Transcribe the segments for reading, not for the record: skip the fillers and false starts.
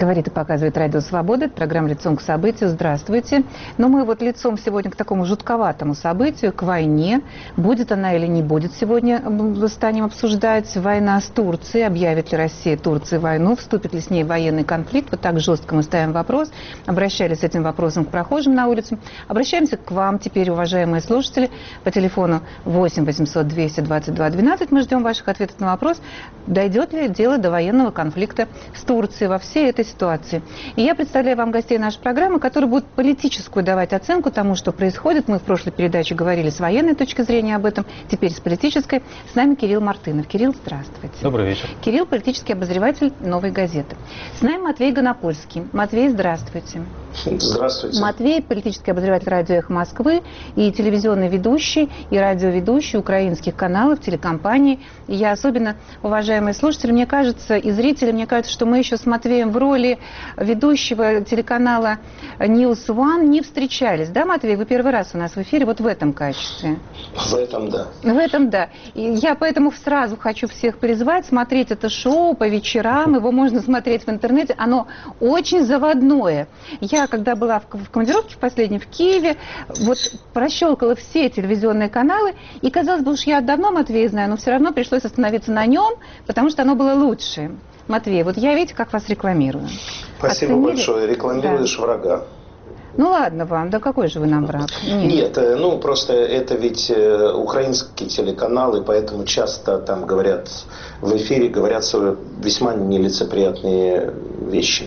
Говорит и показывает Радио Свобода. Это программа «Лицом к событию». Здравствуйте. Но мы вот лицом сегодня к такому жутковатому событию, к войне. Будет она или не будет сегодня, станем обсуждать. Война с Турцией. Объявит ли Россия Турции войну? Вступит ли с ней в военный конфликт? Вот так жестко мы ставим вопрос. Обращались с этим вопросом к прохожим на улице. Обращаемся к вам теперь, уважаемые слушатели, по телефону 8 800 222 12. Мы ждем ваших ответов на вопрос, дойдет ли дело до военного конфликта с Турцией во всей этой ситуации. И я представляю вам гостей нашей программы, которые будут политическую давать оценку тому, что происходит. Мы в прошлой передаче говорили с военной точки зрения об этом, теперь с политической. С нами Кирилл Мартынов. Кирилл, здравствуйте. Добрый вечер. Кирилл, политический обозреватель «Новой газеты». С нами Матвей Гонопольский. Матвей, здравствуйте. Здравствуйте. Матвей, политический обозреватель радио «Эхо Москвы» и телевизионный ведущий, и радиоведущий украинских каналов, телекомпаний. И я особенно, уважаемые слушатели, мне кажется, и зрители, мне кажется, что мы еще с Матвеем в роли ведущего телеканала News One не встречались. Да, Матвей? Вы первый раз у нас в эфире вот в этом качестве. В этом да. В этом да. И я поэтому сразу хочу всех призвать смотреть это шоу по вечерам. Его можно смотреть в интернете. Оно очень заводное. Я, когда была в командировке в последней в Киеве, вот прощелкала все телевизионные каналы, и казалось бы, уж я давно Матвея знаю, но все равно пришлось остановиться на нем, потому что оно было лучше. Матвей, вот я, видите, как вас рекламирую. Спасибо большое. Рекламируешь врага. Ну ладно вам, да какой же вы нам враг? Нет, ну просто это ведь украинский телеканал, и поэтому часто там говорят, в эфире говорят весьма нелицеприятные вещи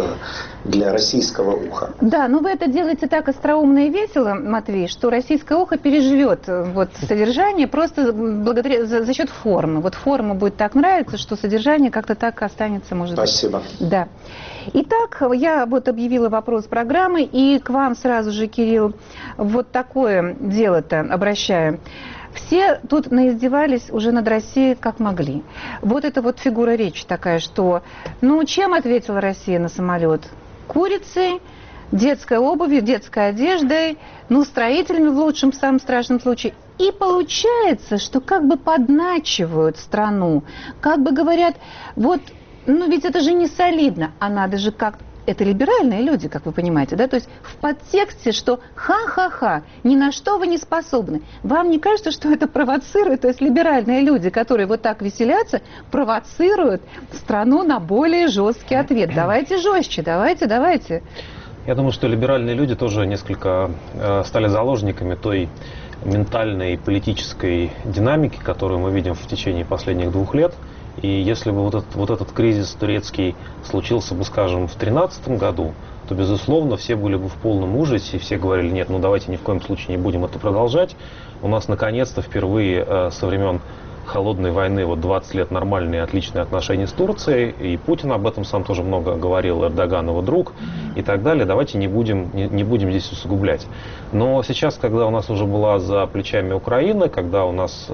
для российского уха. Да, но вы это делаете так остроумно и весело, Матвей, что российское ухо переживет вот содержание просто благодаря за счет формы. Вот форма будет так нравиться, что содержание как-то так останется, может быть. Спасибо. Да. Итак, я вот объявила вопрос программы, и к вам сразу же, Кирилл, вот такое дело-то обращаю. Все тут наиздевались уже над Россией как могли. Вот это вот фигура речи такая, что, ну, чем ответила Россия на самолет? Курицей, детской обувью, детской одеждой, ну, строителями в лучшем, в самом страшном случае. И получается, что как бы подначивают страну, как бы говорят, вот, ну, ведь это же не солидно, а надо же как-то. Это либеральные люди, как вы понимаете, да? То есть в подтексте, что ха-ха-ха, ни на что вы не способны. Вам не кажется, что это провоцирует? То есть либеральные люди, которые вот так веселятся, провоцируют страну на более жесткий ответ. Давайте жестче, давайте. Я думаю, что либеральные люди тоже несколько стали заложниками той ментальной политической динамики, которую мы видим в течение последних 2 лет. И если бы вот этот кризис турецкий случился бы, скажем, в 2013 году, то, безусловно, все были бы в полном ужасе, все говорили, нет, ну давайте ни в коем случае не будем это продолжать. У нас, наконец-то, впервые со времен холодной войны, вот 20 лет нормальные, отличные отношения с Турцией, и Путин об этом сам тоже много говорил, Эрдоган его друг, и так далее. Давайте не будем здесь усугублять. Но сейчас, когда у нас уже была за плечами Украина, когда у нас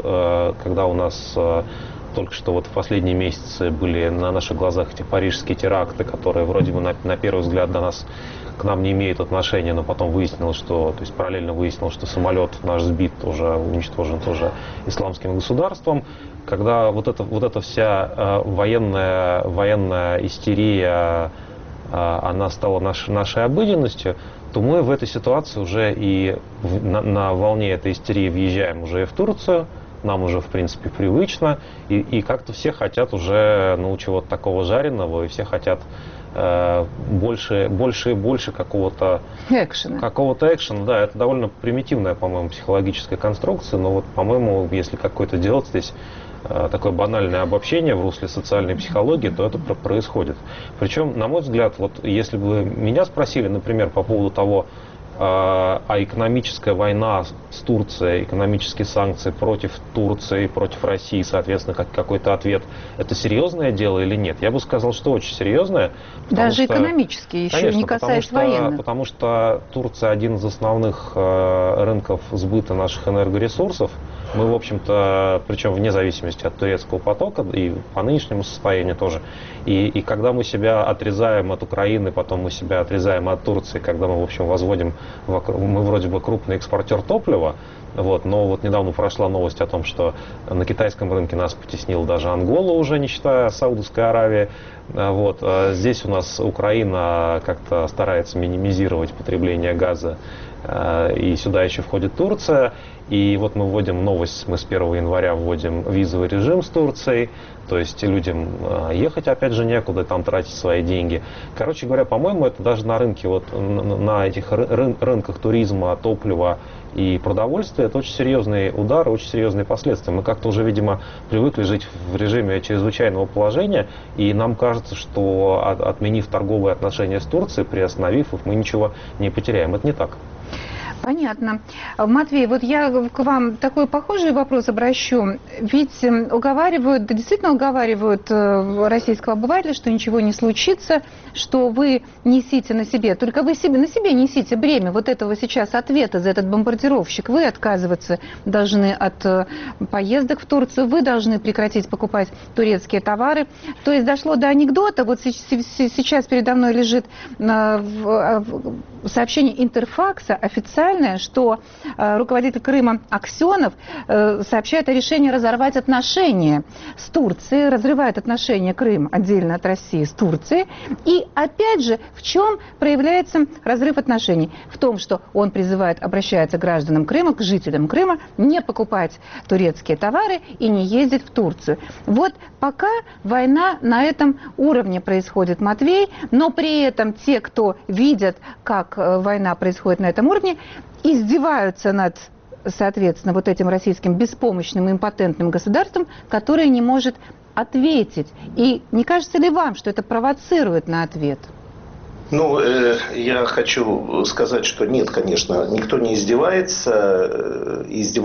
только что вот в последние месяцы были на наших глазах эти парижские теракты, которые вроде бы на первый взгляд к нам не имеют отношения, но потом выяснилось, что, то есть параллельно выяснилось, что самолет наш сбит, уже уничтожен тоже исламским государством. Когда вот эта вся военная истерия, она стала нашей обыденностью, то мы в этой ситуации уже и на волне этой истерии въезжаем уже и в Турцию. Нам уже, в принципе, привычно, и как-то все хотят уже, ну, чего-то такого жареного, и все хотят больше и больше какого-то экшена. Да, это довольно примитивная, по-моему, психологическая конструкция, но вот, по-моему, если какое-то делать здесь такое банальное обобщение в русле социальной психологии, то это происходит. Причем, на мой взгляд, вот если бы меня спросили, например, по поводу того, а экономическая война с Турцией, экономические санкции против Турции, против России, соответственно, какой-то ответ, это серьезное дело или нет? Я бы сказал, что очень серьезное. Даже экономически, еще конечно, не касаясь военных. Потому что Турция один из основных рынков сбыта наших энергоресурсов. Мы, в общем-то, причем вне зависимости от турецкого потока и по нынешнему состоянию тоже. И когда мы себя отрезаем от Украины, потом мы себя отрезаем от Турции, когда мы, в общем, возводим, мы вроде бы крупный экспортер топлива, вот, но вот недавно прошла новость о том, что на китайском рынке нас потеснила даже Ангола, уже не считая Саудовской Аравии. Вот. Здесь у нас Украина как-то старается минимизировать потребление газа, и сюда еще входит Турция. И вот мы вводим новость, мы с 1 января вводим визовый режим с Турцией, то есть людям ехать опять же некуда, там тратить свои деньги. Короче говоря, по-моему, это даже на рынке, вот на этих рынках туризма, топлива и продовольствия, это очень серьезный удар, очень серьезные последствия. Мы как-то уже, видимо, привыкли жить в режиме чрезвычайного положения, и нам кажется, что отменив торговые отношения с Турцией, приостановив их, мы ничего не потеряем. Это не так. Понятно. Матвей, вот я к вам такой похожий вопрос обращу. Ведь уговаривают, да действительно уговаривают российского обывателя, что ничего не случится, что вы несите на себе, только вы на себе несите бремя вот этого сейчас ответа за этот бомбардировщик. Вы отказываться должны от поездок в Турцию, вы должны прекратить покупать турецкие товары. То есть дошло до анекдота, вот сейчас передо мной лежит сообщение Интерфакса официальное, что руководитель Крыма Аксенов сообщает о решении разорвать отношения с Турцией, разрывает отношения Крым отдельно от России с Турцией. И опять же, в чем проявляется разрыв отношений? В том, что он призывает, обращается к гражданам Крыма, к жителям Крыма, не покупать турецкие товары и не ездить в Турцию. Вот пока война на этом уровне происходит, Матвей, но при этом те, кто видят, как война происходит на этом уровне, издеваются над, соответственно, вот этим российским беспомощным, импотентным государством, которое не может ответить. И не кажется ли вам, что это провоцирует на ответ? Ну, я хочу сказать, что нет, конечно, никто не издевается,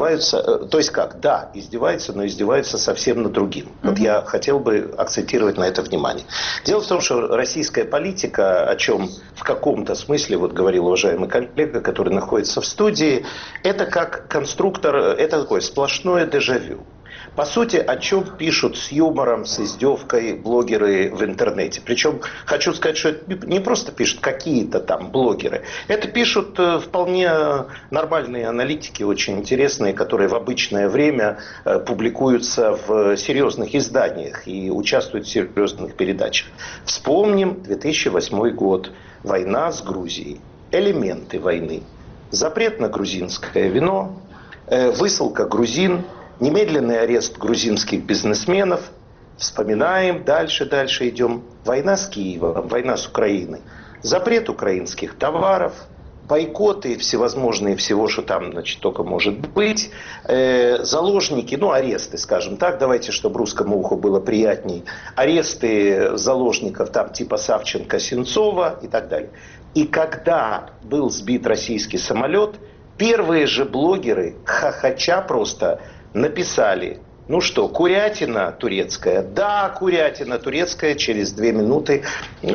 то есть как, да, издевается, но издевается совсем над другим. Вот я хотел бы акцентировать на это внимание. Дело в том, что российская политика, о чем в каком-то смысле, вот говорил уважаемый коллега, который находится в студии, это как конструктор, это такое сплошное дежавю. По сути, о чем пишут с юмором, с издевкой блогеры в интернете. Причем, хочу сказать, что это не просто пишут какие-то там блогеры. Это пишут вполне нормальные аналитики, очень интересные, которые в обычное время публикуются в серьезных изданиях и участвуют в серьезных передачах. Вспомним 2008 год. Война с Грузией. Элементы войны. Запрет на грузинское вино, высылка грузин, немедленный арест грузинских бизнесменов. Вспоминаем, дальше идем. Война с Киевом, война с Украиной. Запрет украинских товаров, бойкоты всевозможные, всего, что там, значит, только может быть. Заложники, ну, аресты, скажем так, давайте, чтобы русскому уху было приятней. Аресты заложников, там, типа Савченко, Сенцова и так далее. И когда был сбит российский самолет, первые же блогеры, хохоча просто, написали, ну что, курятина турецкая? Да, курятина турецкая, через 2 минуты.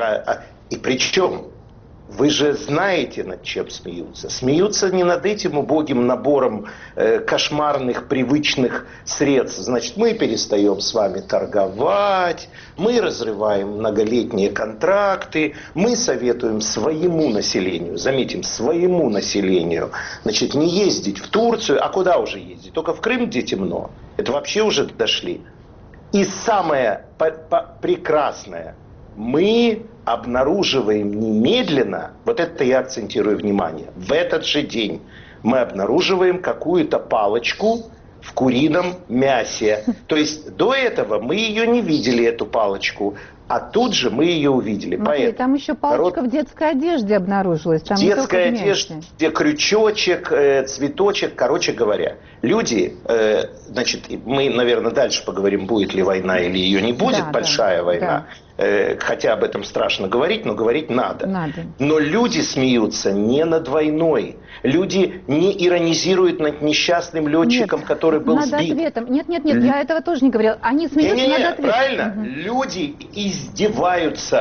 И причем, вы же знаете, над чем смеются. Смеются не над этим убогим набором кошмарных, привычных средств. Значит, мы перестаем с вами торговать, мы разрываем многолетние контракты, мы советуем своему населению, заметим, своему населению, значит, не ездить в Турцию, а куда уже ездить? Только в Крым, где темно. Это вообще уже дошли. И самое прекрасное, мы обнаруживаем немедленно, вот это я акцентирую внимание, в этот же день мы обнаруживаем какую-то палочку в курином мясе. То есть до этого мы ее не видели, эту палочку, а тут же мы ее увидели. Смотри, там еще палочка в детской одежде обнаружилась. Там детская одежда, крючочек, цветочек, короче говоря. Люди, значит, мы, наверное, дальше поговорим, будет ли война или ее не будет, да, большая война. Да. Хотя об этом страшно говорить, но говорить надо. Но люди смеются не над войной. Люди не иронизируют над несчастным летчиком, который был сбит. Ответом. Нет, я этого тоже не говорила. Они смеются над ответом. Правильно. Люди издеваются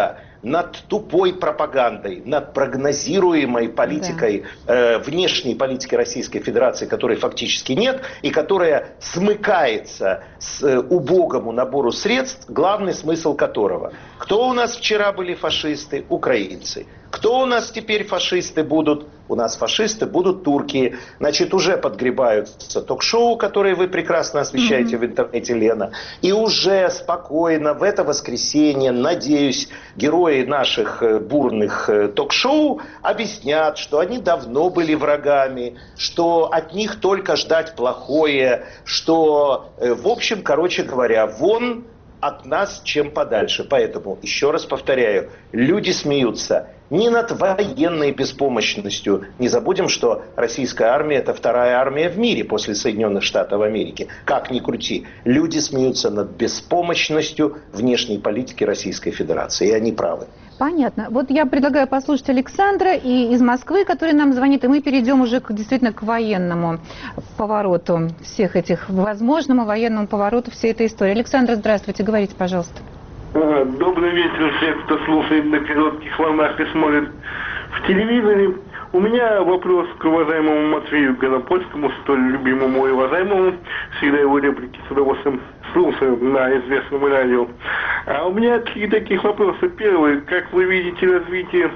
над тупой пропагандой, над прогнозируемой политикой, внешней политикой Российской Федерации, которой фактически нет, и которая смыкается с убогому набору средств, главный смысл которого. Кто у нас вчера были фашисты? Украинцы. Кто у нас теперь фашисты будут? У нас фашисты будут турки. Значит, уже подгребаются ток-шоу, которые вы прекрасно освещаете в интернете, Лена. И уже спокойно в это воскресенье, надеюсь, герои наших бурных ток-шоу объяснят, что они давно были врагами, что от них только ждать плохое, что, в общем, короче говоря, вон от нас чем подальше. Поэтому, еще раз повторяю, люди смеются не над военной беспомощностью. Не забудем, что российская армия – это вторая армия в мире после Соединенных Штатов Америки. Как ни крути. Люди смеются над беспомощностью внешней политики Российской Федерации. И они правы. Понятно. Вот я предлагаю послушать Александра из Москвы, который нам звонит, и мы перейдем уже действительно к военному повороту всех этих, возможному военному повороту всей этой истории. Александр, здравствуйте, говорите, пожалуйста. Добрый вечер всем, кто слушает на коротких волнах и смотрит в телевизоре. У меня вопрос к уважаемому Матвею Гонопольскому, столь любимому и уважаемому. Всегда его реплики с удовольствием слушаю на известном радио. А у меня три таких вопроса. Первый, как вы видите развитие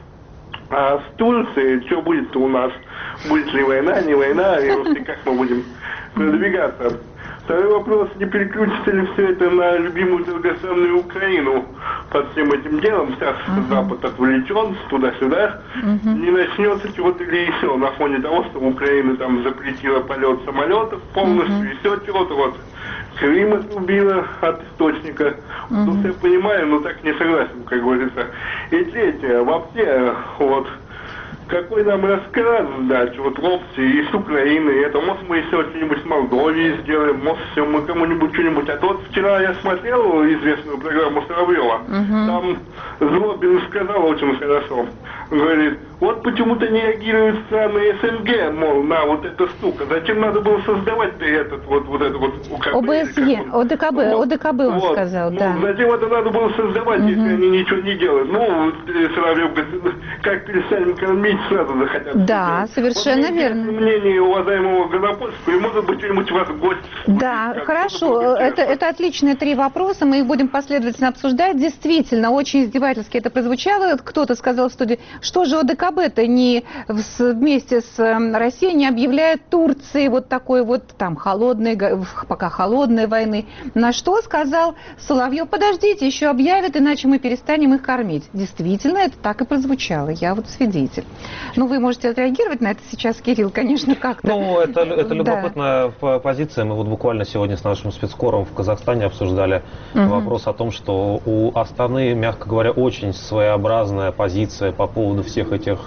с Турцией? Что будет у нас? Будет ли война, не война? И вообще, как мы будем продвигаться? Второй вопрос, не переключится ли все это на любимую долгожданную Украину под всем этим делом? Сейчас Запад отвлечен туда-сюда. Не начнется чего-то ли еще на фоне того, что Украина там запретила полет самолетов полностью, еще чего-то вот. Крым отрубила от источника. Ну, я понимаю, но так не согласен, как говорится. И третье, вообще, вот, какой нам рассказ дать, вот в опции из Украины, это, может, мы еще что-нибудь с Молдовией сделаем, может, все мы кому-нибудь что-нибудь. А то вот вчера я смотрел известную программу Соловьева, там Злобин сказал очень хорошо, говорит, вот почему-то не реагируют страны СНГ, мол, на вот эта штука. Зачем надо было создавать-то этот вот это вот ОБСЕ, ОДКБ он вот, сказал, да. Зачем это надо было создавать, если они ничего не делают? Ну, Соловьев говорит, как перестанем кормить, сразу захотят. Да, совершенно вот верно. Мнение уважаемого Гонопольского, и может быть что-нибудь у вас в гости. Да, хорошо. Это отличные три вопроса, мы их будем последовательно обсуждать. Действительно, очень издевательски это прозвучало. Кто-то сказал в студии, что же ОДКБ-то не вместе с Россией не объявляет Турции вот такой вот там пока холодной войны. На что сказал Соловьев, подождите, еще объявят, иначе мы перестанем их кормить. Действительно, это так и прозвучало. Я вот свидетель. Ну, вы можете отреагировать на это сейчас, Кирилл, конечно, как-то. Ну, это любопытная позиция. Мы вот буквально сегодня с нашим спецкором в Казахстане обсуждали вопрос о том, что у Астаны, мягко говоря, очень своеобразная позиция по поводу всех этих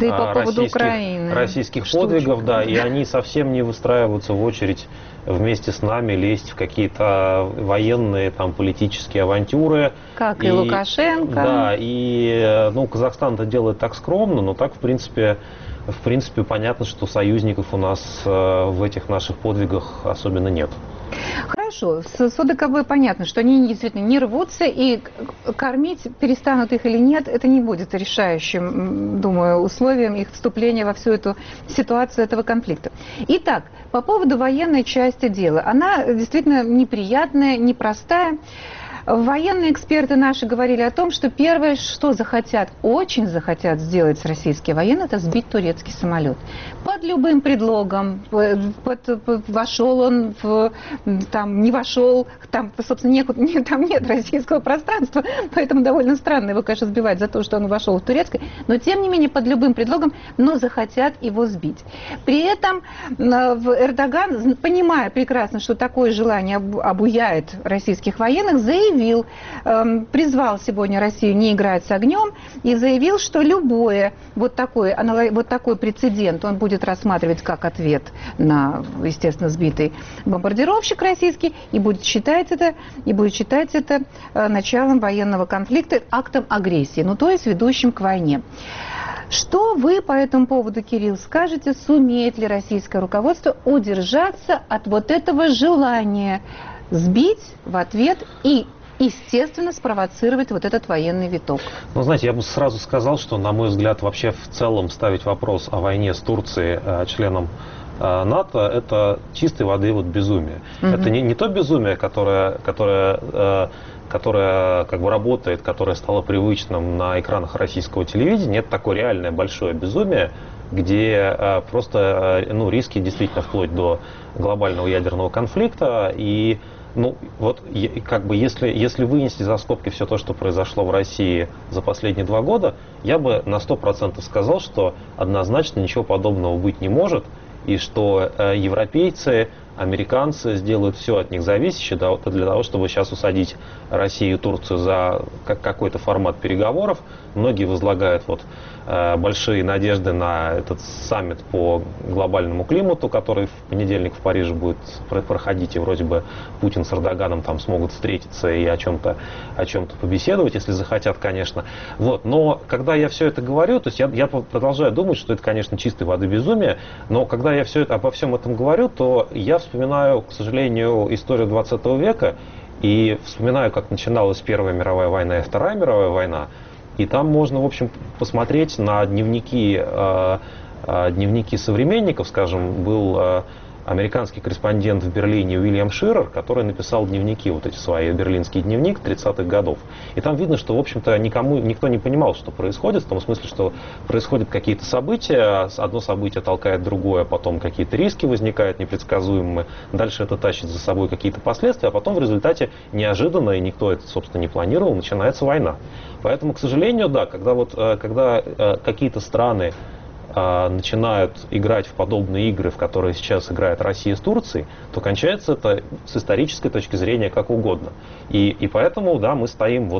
российских подвигов, да, и они совсем не выстраиваются в очередь вместе с нами лезть в какие-то военные, там, политические авантюры. Как и Лукашенко. Да, и, ну, Казахстан это делает так скромно, но так, в принципе, понятно, что союзников у нас в этих наших подвигах особенно нет. Хорошо, с ОДКБ понятно, что они действительно не рвутся, и кормить, перестанут их или нет, это не будет решающим, думаю, условием их вступления во всю эту ситуацию этого конфликта. Итак, по поводу военной части дела. Она действительно неприятная, непростая. Военные эксперты наши говорили о том, что первое, что очень захотят сделать российские военные, это сбить турецкий самолет. Под любым предлогом. Вошел он, там не вошел, там, собственно, там нет российского пространства, поэтому довольно странно его, конечно, сбивать за то, что он вошел в турецкое, но тем не менее под любым предлогом, но захотят его сбить. При этом Эрдоган, понимая прекрасно, что такое желание обуяет российских военных, призвал сегодня Россию не играть с огнем и заявил, что любой вот такой прецедент он будет рассматривать как ответ на, естественно, сбитый бомбардировщик российский и будет считать это началом военного конфликта, актом агрессии, ну то есть ведущим к войне. Что вы по этому поводу, Кирилл, скажете, сумеет ли российское руководство удержаться от вот этого желания сбить в ответ и естественно, спровоцировать вот этот военный виток? Ну, знаете, я бы сразу сказал, что, на мой взгляд, вообще в целом ставить вопрос о войне с Турцией, членом НАТО, это чистой воды вот безумие. Это не то безумие, которое как бы работает, которое стало привычным на экранах российского телевидения. Это такое реальное большое безумие, где просто риски действительно вплоть до глобального ядерного конфликта. И вот как бы если вынести за скобки все то, что произошло в России за последние 2 года, я бы на 100% сказал, что однозначно ничего подобного быть не может, и что европейцы, американцы сделают все от них зависящее для того, чтобы сейчас усадить Россию и Турцию за какой-то формат переговоров. Многие возлагают большие надежды на этот саммит по глобальному климату, который в понедельник в Париже будет проходить, и вроде бы Путин с Эрдоганом там смогут встретиться и о чем-то побеседовать, если захотят, конечно. Но когда я все это говорю, то есть я продолжаю думать, что это, конечно, чистой воды безумие, но когда я обо всем этом говорю, то я вспоминаю, к сожалению, историю 20 века и вспоминаю, как начиналась Первая мировая война и Вторая мировая война. И там можно, в общем, посмотреть на дневники современников. Скажем, был американский корреспондент в Берлине Уильям Ширер, который написал дневники, вот эти свои, берлинский дневник 30-х годов. И там видно, что, в общем-то, никто не понимал, что происходит, в том смысле, что происходят какие-то события, одно событие толкает другое, потом какие-то риски возникают непредсказуемые, дальше это тащит за собой какие-то последствия, а потом в результате неожиданно, и никто это, собственно, не планировал, начинается война. Поэтому, к сожалению, да, когда какие-то страны начинают играть в подобные игры, в которые сейчас играет Россия с Турцией, то кончается это с исторической точки зрения как угодно. И поэтому, да, мы стоим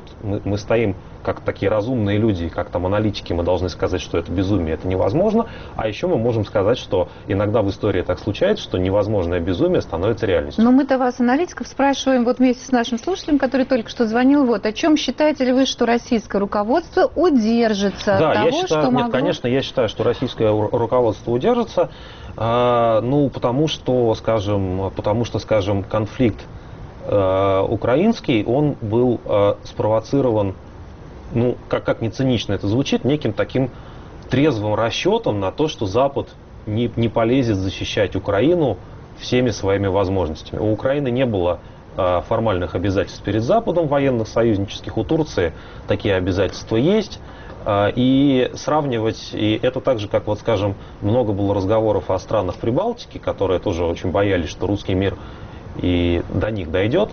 как такие разумные люди, как там аналитики, мы должны сказать, что это безумие, это невозможно, а еще мы можем сказать, что иногда в истории так случается, что невозможное безумие становится реальностью. Но мы-то вас, аналитиков, спрашиваем вместе с нашим слушателем, который только что звонил, о чем считаете ли вы, что российское руководство удержится от того, что могло... Нет, конечно, я считаю, что российское руководство удержится, потому что, скажем, конфликт украинский, он был спровоцирован, как ни цинично это звучит, неким таким трезвым расчетом на то, что Запад не полезет защищать Украину всеми своими возможностями. У Украины не было формальных обязательств перед Западом, военных, союзнических. У Турции такие обязательства есть. И сравнивать, и это так же, как, скажем, много было разговоров о странах Прибалтики, которые тоже очень боялись, что русский мир и до них дойдет.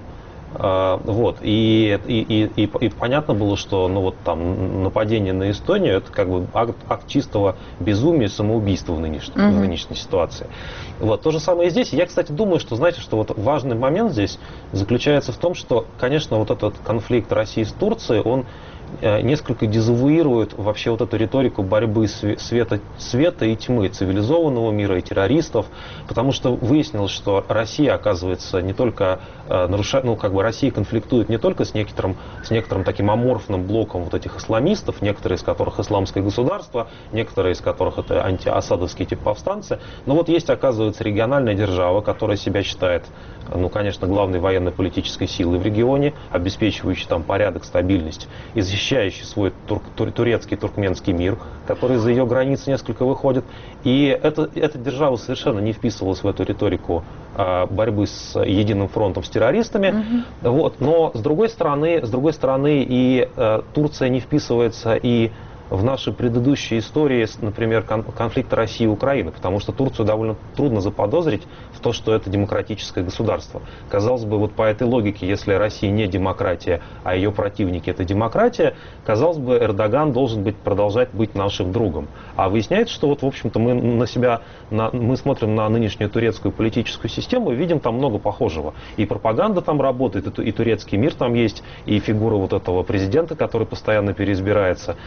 И понятно было, что нападение на Эстонию — это как бы акт чистого безумия, самоубийства в нынешней ситуации. То же самое и здесь. Я, кстати, думаю, что, знаете, что важный момент здесь заключается в том, что, конечно, этот конфликт России с Турцией, он несколько дезавуирует вообще эту риторику борьбы света и тьмы, цивилизованного мира и террористов, потому что выяснилось, что Россия, оказывается, не только Россия конфликтует не только с некоторым таким аморфным блоком этих исламистов, некоторые из которых исламское государство, некоторые из которых это антиасадовские повстанцы, но есть, оказывается, региональная держава, которая себя считает, конечно, главной военно-политической силой в регионе, обеспечивающей там порядок, стабильность и защищающий свой турецкий, туркменский мир, который за ее границы несколько выходит. И эта держава совершенно не вписывалась в эту риторику борьбы с единым фронтом с террористами. Но с другой стороны и Турция не вписывается и в нашей предыдущей истории, например, конфликта России и Украины, потому что Турцию довольно трудно заподозрить в том, что это демократическое государство. Казалось бы, по этой логике, если Россия не демократия, а ее противники — это демократия, казалось бы, Эрдоган должен продолжать быть нашим другом. А выясняется, что в общем-то, мы смотрим на нынешнюю турецкую политическую систему и видим там много похожего. И пропаганда там работает, и турецкий мир там есть, и фигура этого президента, который постоянно переизбирается и вводит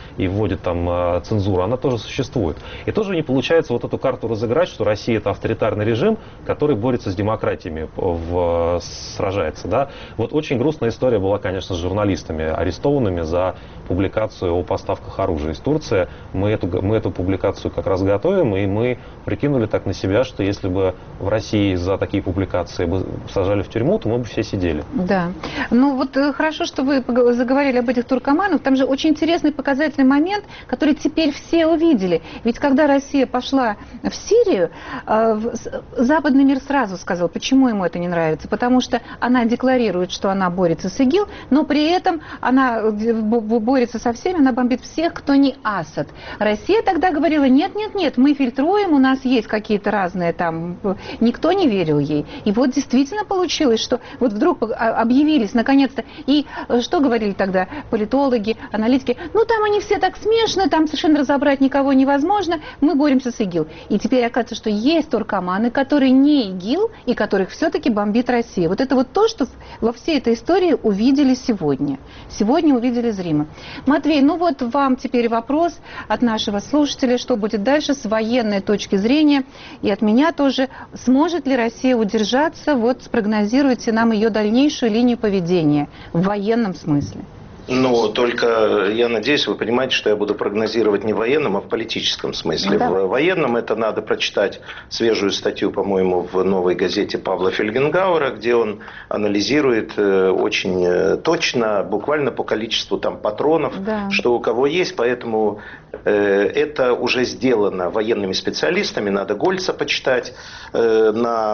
происходит там цензура, она тоже существует. И тоже не получается вот эту карту разыграть, что Россия это авторитарный режим, который борется с демократиями, сражается. Да? Вот очень грустная история была, конечно, с журналистами, арестованными за публикацию о поставках оружия из Турции. Мы эту публикацию как раз готовим, и мы прикинули так на себя, что если бы в России за такие публикации бы сажали в тюрьму, то мы бы все сидели. Да. Ну вот хорошо, что вы заговорили об этих туркоманах. Там же очень интересный показательный момент, который теперь все увидели. Ведь когда Россия пошла в Сирию, западный мир сразу сказал, почему ему это не нравится. Потому что она декларирует, что она борется с ИГИЛ, но при этом она борется со всеми, она бомбит всех, кто не Асад. Россия тогда говорила, нет, мы фильтруем, у нас есть какие-то разные там... Никто не верил ей. И вот действительно получилось, что вот вдруг объявились наконец-то. И что говорили тогда политологи, аналитики? Ну там они все так смешны, там совершенно разобрать никого невозможно, мы боремся с ИГИЛ. И теперь оказывается, что есть туркоманы, которые не ИГИЛ и которых все-таки бомбит Россия. Вот это вот то, что во всей этой истории увидели сегодня. Сегодня увидели зримо. Матвей, ну вот вам теперь вопрос от нашего слушателя, что будет дальше с военной точки зрения, и от меня тоже. Сможет ли Россия удержаться? Вот спрогнозируйте нам ее дальнейшую линию поведения в военном смысле. Ну, только я надеюсь, вы понимаете, что я буду прогнозировать не в военном, а в политическом смысле. Да. В военном это надо прочитать свежую статью, по-моему, в «Новой газете» Павла Фельгенгауэра, где он анализирует очень точно, буквально по количеству там патронов, да, что у кого есть, поэтому это уже сделано военными специалистами, надо Гольца почитать на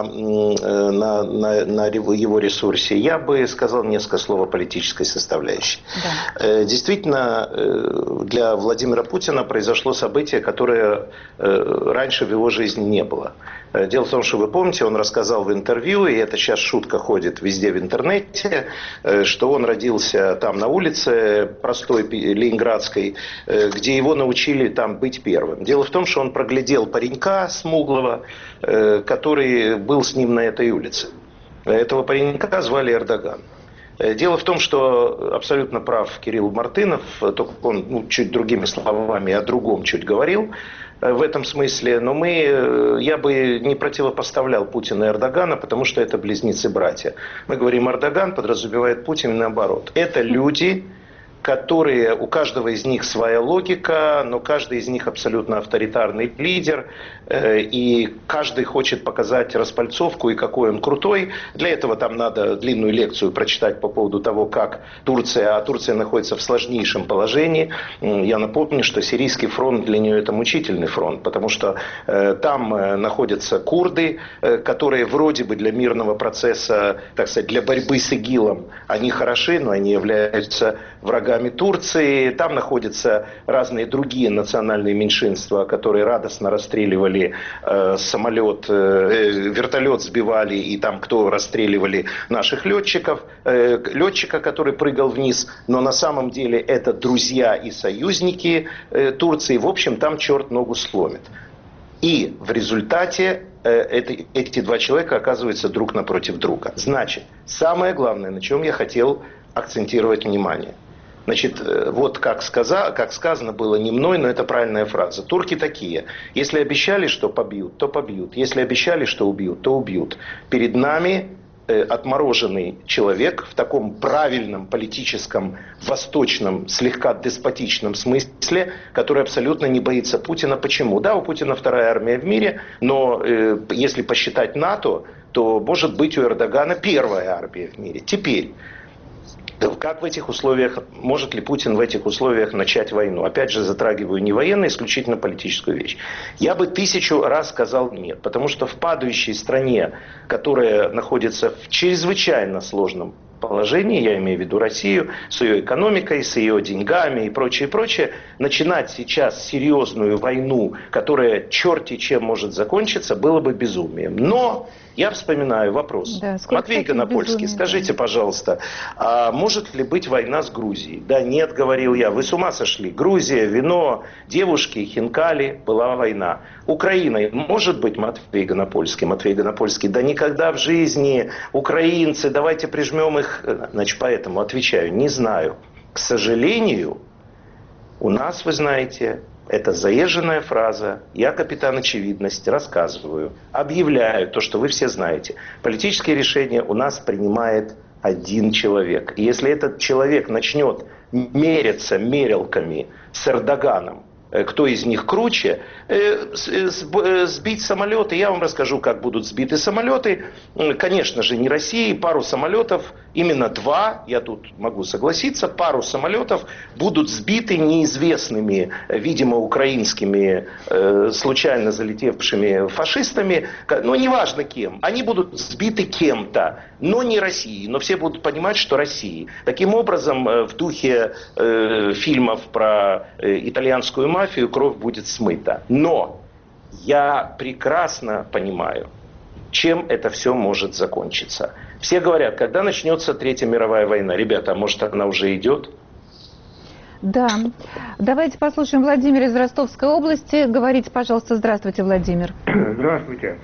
его ресурсе. Я бы сказал несколько слов о политической составляющей. Да. Действительно, для Владимира Путина произошло событие, которое раньше в его жизни не было. Дело в том, что вы помните, он рассказал в интервью, и это сейчас шутка ходит везде в интернете, что он родился там на улице простой ленинградской, где его научили там быть первым. Дело в том, что он проглядел паренька смуглого, который был с ним на этой улице. Этого паренька звали Эрдоган. Дело в том, что абсолютно прав Кирилл Мартынов, только он чуть другими словами о другом чуть говорил в этом смысле, но я бы не противопоставлял Путина и Эрдогана, потому что это близнецы-братья. Мы говорим Эрдоган, подразумевает Путин и наоборот. Это люди, которые, у каждого из них своя логика, но каждый из них абсолютно авторитарный лидер, и каждый хочет показать распальцовку и какой он крутой. Для этого там надо длинную лекцию прочитать по поводу того, как Турция находится в сложнейшем положении. Я напомню, что сирийский фронт для нее это мучительный фронт, потому что там находятся курды, которые вроде бы для мирного процесса, так сказать, для борьбы с ИГИЛом, они хороши, но они являются врагами Турции. Там находятся разные другие национальные меньшинства, которые радостно расстреливали самолет, вертолет сбивали, и там кто расстреливали наших летчиков, летчика, который прыгал вниз, но на самом деле это друзья и союзники Турции. В общем, там черт ногу сломит. И в результате эти два человека оказываются друг напротив друга. Значит, самое главное, на чем я хотел акцентировать внимание. Значит, вот как сказано было не мной, но это правильная фраза. Турки такие. Если обещали, что побьют, то побьют. Если обещали, что убьют, то убьют. Перед нами отмороженный человек в таком правильном политическом, восточном, слегка деспотичном смысле, который абсолютно не боится Путина. Почему? Да, у Путина вторая армия в мире, но если посчитать НАТО, то может быть у Эрдогана первая армия в мире. Теперь, как в этих условиях, может ли Путин в этих условиях начать войну? Опять же, затрагиваю не военную, исключительно политическую вещь. Я бы 1000 раз сказал нет, потому что в падающей стране, которая находится в чрезвычайно сложном положении, я имею в виду Россию, с ее экономикой, с ее деньгами и прочее, начинать сейчас серьезную войну, которая черти чем может закончиться, было бы безумием. Но я вспоминаю вопрос. Да, Матвей Гонопольский, скажите, пожалуйста, а может ли быть война с Грузией? Да нет, говорил я, вы с ума сошли. Грузия, вино, девушки, хинкали, была война. Украиной может быть, Матвей Гонопольский, да никогда в жизни. Украинцы, давайте прижмем их. Значит, поэтому отвечаю, не знаю. К сожалению, У нас, вы знаете, это заезженная фраза. Я, капитан очевидность, рассказываю, объявляю то, что вы все знаете. Политические решения у нас принимает один человек. И если этот человек начнет меряться мерилками с Эрдоганом, кто из них круче, сбить самолеты, я вам расскажу, как будут сбиты самолеты. Конечно же, не России, пару самолетов, именно 2, я тут могу согласиться, пару самолетов будут сбиты неизвестными, видимо, украинскими, случайно залетевшими фашистами, но неважно кем. Они будут сбиты кем-то, но не Россией, но все будут понимать, что России. Таким образом, в духе фильмов про итальянскую мафию кровь будет смыта. Но я прекрасно понимаю, чем это все может закончиться. Все говорят, когда начнется Третья мировая война. Ребята, а может она уже идет? Да. Давайте послушаем Владимира из Ростовской области. Говорите, пожалуйста. Здравствуйте, Владимир. Здравствуйте.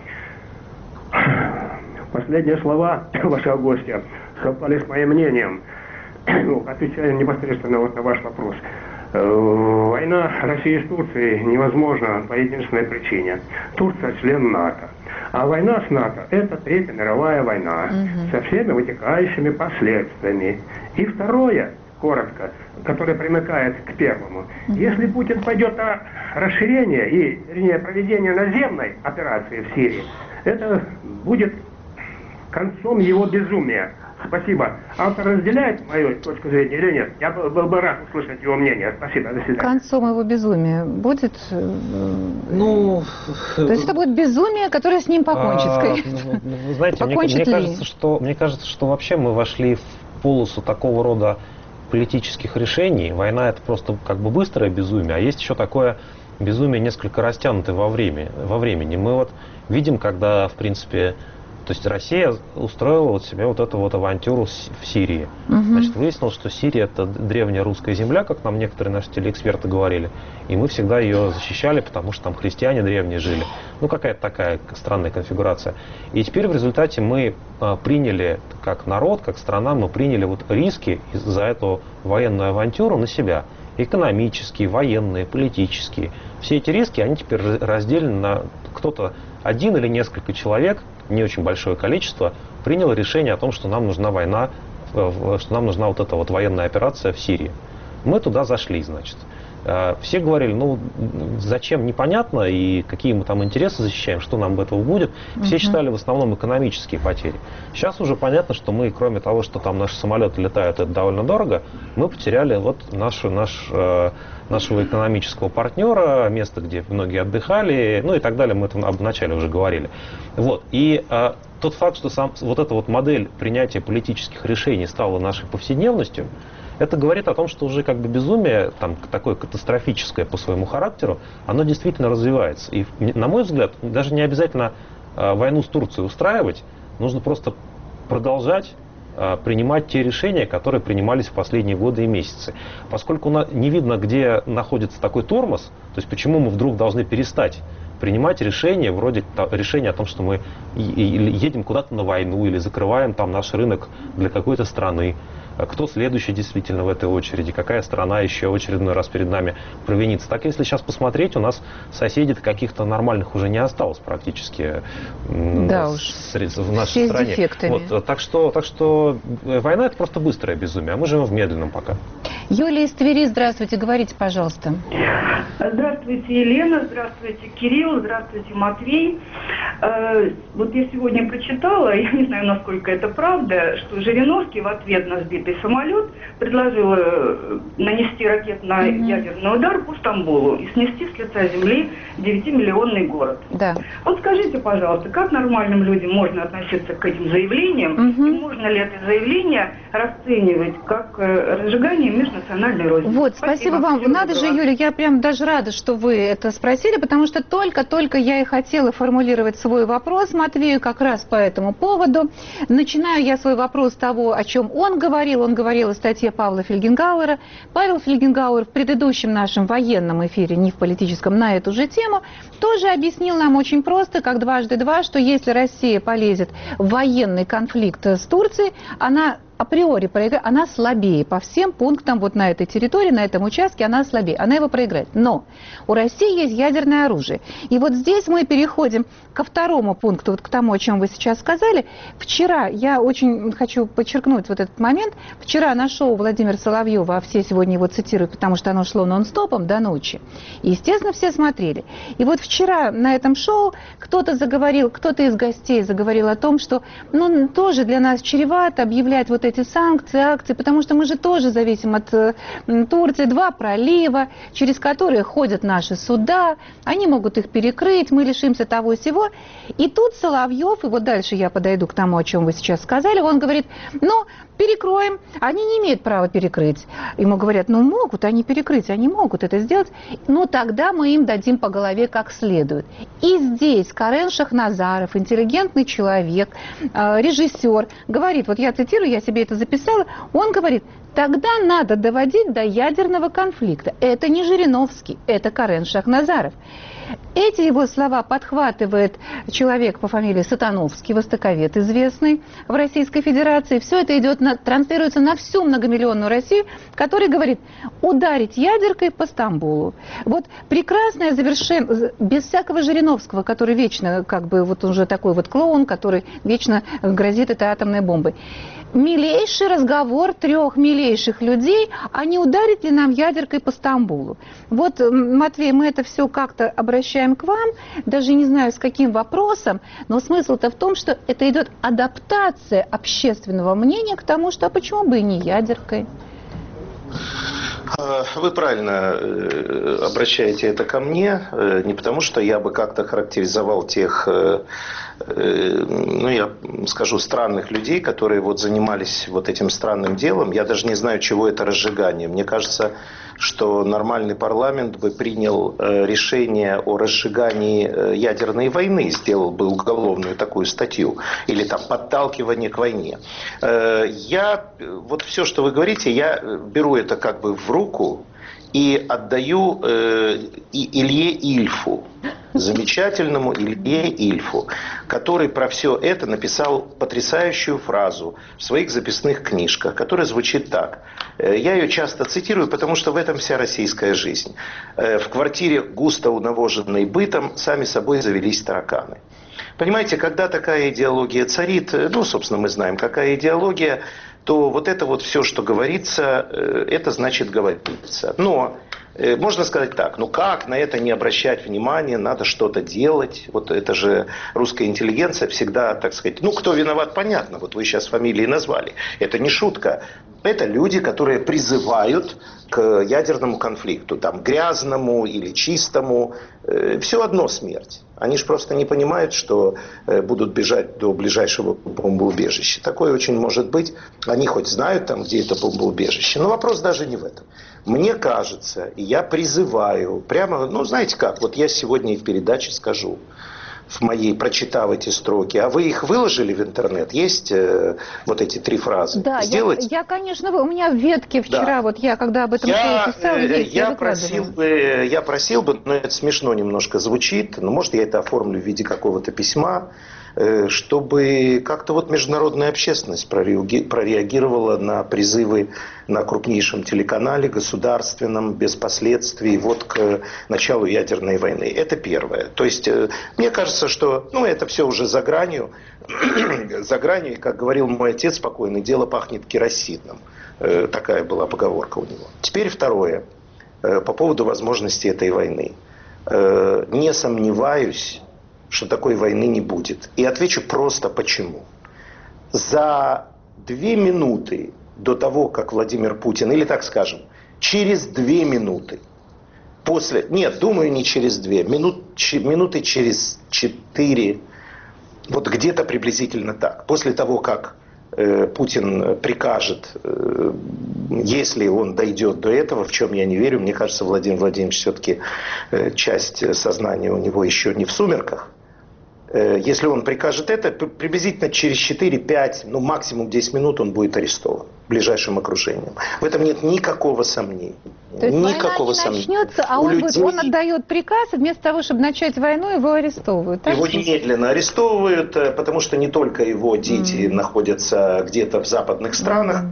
Последние слова вашего гостя совпали с моим мнением. Отвечая непосредственно вот на ваш вопрос. Война России с Турцией невозможна по единственной причине. Турция член НАТО. А война с НАТО – это Третья мировая война со всеми вытекающими последствиями. И второе, коротко, которое примыкает к первому. Если Путин пойдет на расширение и, вернее, проведение наземной операции в Сирии, это будет концом его безумия. Спасибо. Автор разделяет мою точку зрения или нет? Я был бы рад услышать его мнение. Спасибо. До свидания. Концом его безумия будет... Ну... То есть это будет безумие, которое с ним покончит, скорее. Вы знаете, мне кажется, что вообще мы вошли в полосу такого рода политических решений. Война — это просто как бы быстрое безумие, а есть еще такое безумие, несколько растянутое во времени. Мы вот видим, когда, в принципе... То есть Россия устроила вот себе вот эту вот авантюру в Сирии. Значит, выяснилось, что Сирия — это древняя русская земля, как нам некоторые наши телеэксперты говорили. И мы всегда ее защищали, потому что там христиане древние жили. Ну, какая-то такая странная конфигурация. И теперь в результате мы приняли, как народ, как страна, мы приняли вот риски за эту военную авантюру на себя. Экономические, военные, политические. Все эти риски, они теперь разделены на кто-то один или несколько человек, не очень большое количество, приняло решение о том, что нам нужна война, что нам нужна вот эта вот военная операция в Сирии. Мы туда зашли, значит. Все говорили, ну, зачем, непонятно, и какие мы там интересы защищаем, что нам от этого будет. Все считали в основном экономические потери. Сейчас уже понятно, что мы, кроме того, что там наши самолеты летают, это довольно дорого, мы потеряли вот нашего экономического партнера, место, где многие отдыхали, ну и так далее, мы это вначале уже говорили. Вот. И тот факт, что вот эта вот модель принятия политических решений стала нашей повседневностью, это говорит о том, что уже как бы безумие, там, такое катастрофическое по своему характеру, оно действительно развивается. И, на мой взгляд, даже не обязательно войну с Турцией устраивать, нужно просто продолжать принимать те решения, которые принимались в последние годы и месяцы. Поскольку не видно, где находится такой тормоз, то есть почему мы вдруг должны перестать принимать решения, вроде решения о том, что мы едем куда-то на войну или закрываем там наш рынок для какой-то страны. Кто следующий действительно в этой очереди, какая страна еще очередной раз перед нами провинится. Так, если сейчас посмотреть, у нас соседей каких-то нормальных уже не осталось практически в нашей стране. Вот, так что война — это просто быстрое безумие, а мы живем в медленном пока. Юлия из Твери, здравствуйте, говорите, пожалуйста. Здравствуйте, Елена, здравствуйте, Кирилл, здравствуйте, Матвей. Вот я сегодня прочитала, я не знаю, насколько это правда, что Жириновский в ответ на сбитый самолет предложил нанести ракетно-ядерный удар по Стамбулу и снести с лица земли 9-миллионный город. Да. Вот скажите, пожалуйста, как нормальным людям можно относиться к этим заявлениям, и можно ли это заявление расценивать как разжигание межнациональной розни? Вот, спасибо вам. Надо же, Юля, я прям даже рада, что вы это спросили, потому что только я и хотела формулировать свой вопрос Матвею как раз по этому поводу. Начинаю я свой вопрос с того, о чем он говорил. Он говорил о статье Павла Фельгенгауэра. Павел Фельгенгауэр в предыдущем нашем военном эфире, не в политическом, на эту же тему, тоже объяснил нам очень просто, как дважды два, что если Россия полезет в военный конфликт с Турцией, она априори проиграет, она слабее по всем пунктам вот на этой территории, на этом участке она слабее, она его проиграет. Но у России есть ядерное оружие. И вот здесь мы переходим ко второму пункту, вот к тому, о чем вы сейчас сказали. Вчера, я очень хочу подчеркнуть вот этот момент, вчера на шоу Владимира Соловьева, а все сегодня его цитируют, потому что оно шло нон-стопом до ночи, и, естественно, все смотрели. И вот вчера на этом шоу кто-то заговорил, кто-то из гостей заговорил о том, что ну, тоже для нас чревато объявлять вот эти санкции, акции, потому что мы же тоже зависим от Турции. 2 пролива, через которые ходят наши суда, они могут их перекрыть, мы лишимся того и сего. И тут Соловьев, и вот дальше я подойду к тому, о чем вы сейчас сказали, он говорит, ну, перекроем, они не имеют права перекрыть. Ему говорят, ну, могут они перекрыть, они могут это сделать, но тогда мы им дадим по голове как следует. И здесь Карен Шахназаров, интеллигентный человек, режиссер, говорит, вот я цитирую, я себе это записала, он говорит, тогда надо доводить до ядерного конфликта. Это не Жириновский, это Карен Шахназаров. Эти его слова подхватывает человек по фамилии Сатановский, востоковед известный в Российской Федерации. Все это идет транслируется на всю многомиллионную Россию, который говорит, ударить ядеркой по Стамбулу. Вот прекрасное завершение, без всякого Жириновского, который вечно, как бы, вот уже такой вот клоун, который вечно грозит этой атомной бомбой. Милейший разговор 3 милейших людей, а не ударить ли нам ядеркой по Стамбулу. Вот, Матвей, мы это все как-то обращаем к вам, даже не знаю с каким вопросом, но смысл-то в том, что это идет адаптация общественного мнения к тому, что а почему бы и не ядеркой. Вы правильно обращаете это ко мне, не потому что я бы как-то характеризовал тех, ну я скажу, странных людей, которые вот занимались вот этим странным делом. Я даже не знаю, чего это разжигание. Мне кажется, что нормальный парламент бы принял решение о разжигании ядерной войны, сделал бы уголовную такую статью, или там подталкивание к войне. Вот все, что вы говорите, я беру это как бы в руку и отдаю Илье Ильфу, замечательному Илье Ильфу, который про все это написал потрясающую фразу в своих записных книжках, которая звучит так. Я ее часто цитирую, потому что в этом вся российская жизнь. В квартире, густо унавоженной бытом, сами собой завелись тараканы. Понимаете, когда такая идеология царит, ну, собственно, мы знаем, какая идеология, то вот это вот все, что говорится, это значит говорится. Но можно сказать так, ну как на это не обращать внимания, надо что-то делать. Вот это же русская интеллигенция всегда, так сказать, ну кто виноват, понятно, вот вы сейчас фамилии назвали. Это не шутка. Это люди, которые призывают к ядерному конфликту, там, грязному или чистому, все одно смерть. Они же просто не понимают, что будут бежать до ближайшего бомбоубежища. Такое очень может быть. Они хоть знают, там, где это бомбоубежище, но вопрос даже не в этом. Мне кажется, и я призываю, прямо, ну, знаете как, вот я сегодня и в передаче скажу, в моей, прочитав эти строки, а вы их выложили в интернет? Есть вот эти 3 фразы? Да, сделать? Я, конечно, у меня в ветке вчера, да. Вот я когда об этом писала, я просил бы, но это смешно немножко звучит, но может я это оформлю в виде какого-то письма, чтобы как-то вот международная общественность прореагировала на призывы на крупнейшем телеканале, государственном, без последствий, вот к началу ядерной войны. Это первое. То есть, мне кажется, что ну, это все уже за гранью, как говорил мой отец спокойно, дело пахнет керосином. Такая была поговорка у него. Теперь второе. По поводу возможности этой войны. Не сомневаюсь, что такой войны не будет. И отвечу просто почему. За 2 минуты до того, как Владимир Путин, или так скажем, через 2 минуты, после, нет, думаю, не через 2, минуты через 4, вот где-то приблизительно так, после того, как Путин прикажет, если он дойдет до этого, в чем я не верю, мне кажется, Владимир Владимирович все-таки часть сознания у него еще не в сумерках, Если он прикажет это, приблизительно через 4-5, ну максимум 10 минут он будет арестован ближайшим окружением. В этом нет никакого сомнения. То есть никакого война не начнется, а он отдает приказ, и вместо того, чтобы начать войну, его арестовывают. Его немедленно арестовывают, потому что не только его дети находятся где-то в западных странах,